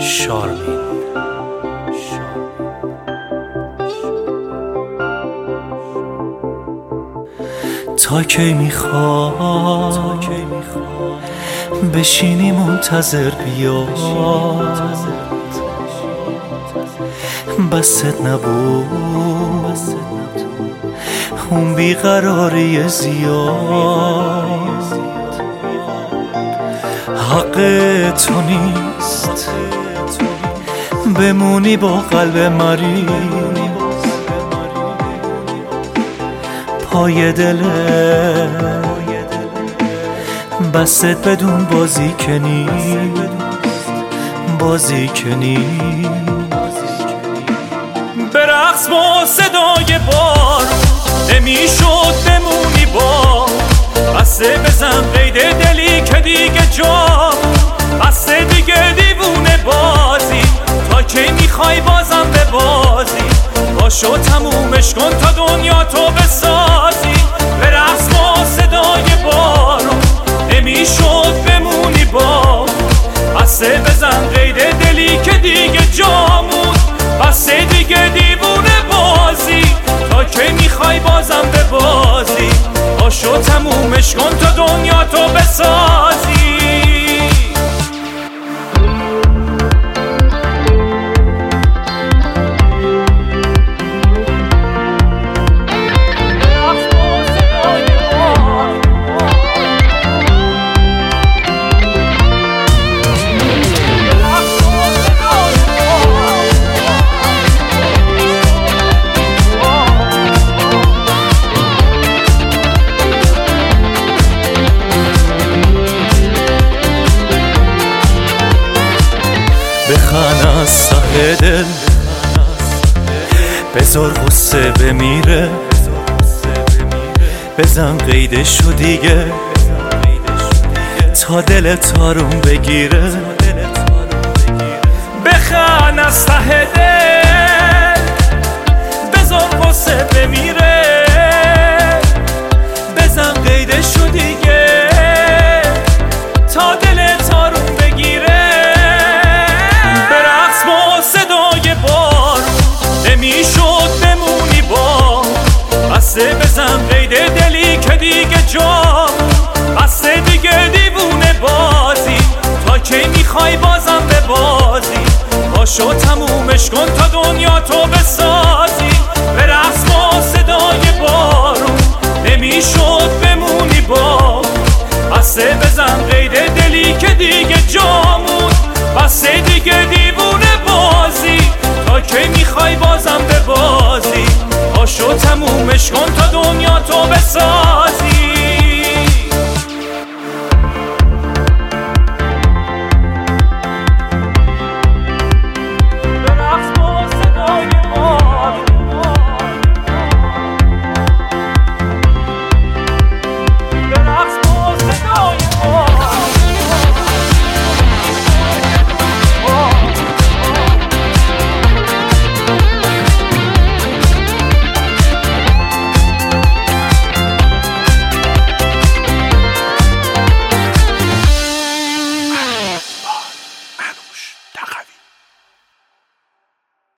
شارمین. تا کی میخواد بشینی منتظر بیاد؟ بست نبود اون بیقراری زیاد. حق تو نیست بمونی با قلب مریض پای دله، بست بدون بازی کنی بازی کنی. برقص با صدای بار نمیشد بمونی با بسته بزن قید دلی که دیگه جام بسته دیگه دیوونه بازی. تا کی میخوای بازم به بازی؟ باشو تمومش کن تا دنیا تو بسازی. برقص با صدای بارون نمیشد بمونی با بسته بزن قید دلی که دیگه جامون بسته دیگه دیوونه بازی. تا کی میخوای بازم به بازی؟ باشو تمومش کن تا دنیا تو بسازی. بخند از ته دل بذار غصه بمیره، بزن قیدشو دیگه تا دلت آروم بگیره. بخند از ته دل بذار غصه بمیره، بزن قیدشو دیگه تا دلت آروم بگیره. نمیشد بمونی با بسته بزن قید دلی که دیگه جام بسته دیگه دیوونه بازی. تا کی میخوای بازم به بازی؟ باشو تمومش کن تا دنیا تو بسازی. برقص با صدای بارون نمیشد بمونی با بسته بزن قید دلی که دیگه جامون بسته دیگه دیوونه بازی. تا کی میخوای بازم به بازی؟ باشو تمومش کن تا